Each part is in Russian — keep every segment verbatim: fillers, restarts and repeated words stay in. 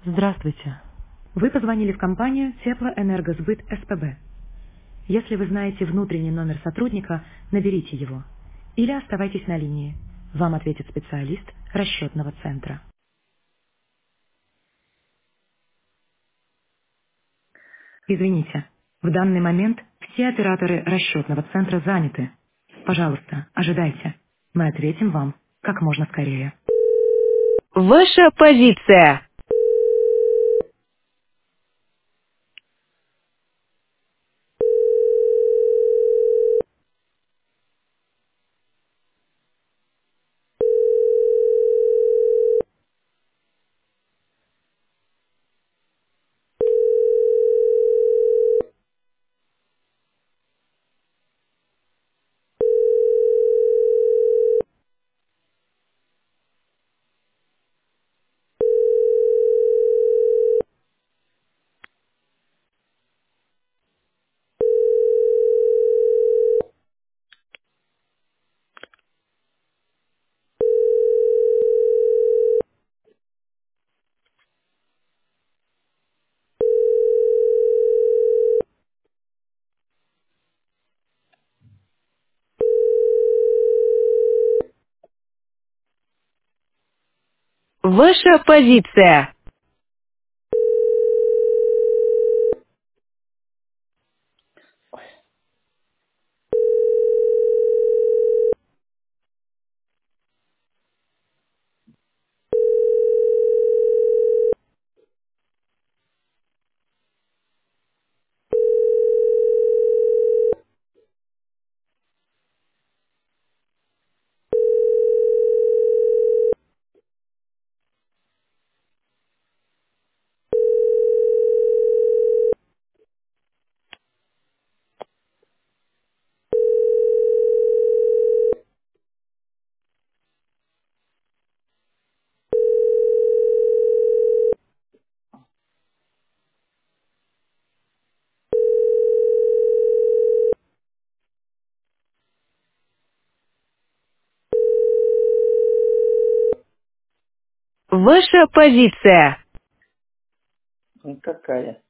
Здравствуйте. Вы позвонили в компанию Теплоэнергосбыт СПБ. Если вы знаете внутренний номер сотрудника, наберите его. Или оставайтесь на линии. Вам ответит специалист расчетного центра. Извините, в данный момент все операторы расчетного центра заняты. Пожалуйста, ожидайте. Мы ответим вам как можно скорее. Ваша позиция. Ваша позиция. Ваша позиция. Никакая.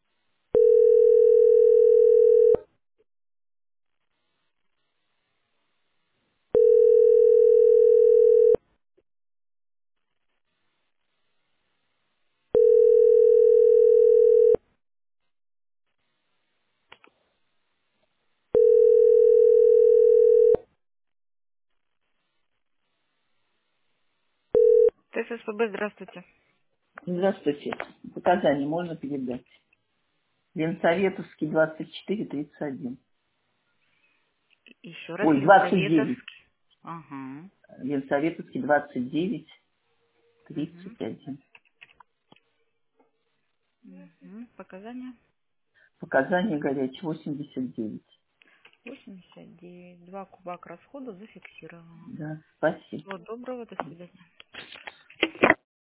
ТССПБ, здравствуйте. Здравствуйте. Показания можно передать? Ленсоветовский двадцать четыре тридцать один. Еще раз, Ой, двадцать девять. Ленсоветовский. Ага. Ленсоветовский двадцать девять Угу. тридцать один. Угу. Показания Показания горячие восемьдесят девять. восемьдесят девять. Два кубак расхода зафиксировано. Да, спасибо. Всего доброго, до свидания.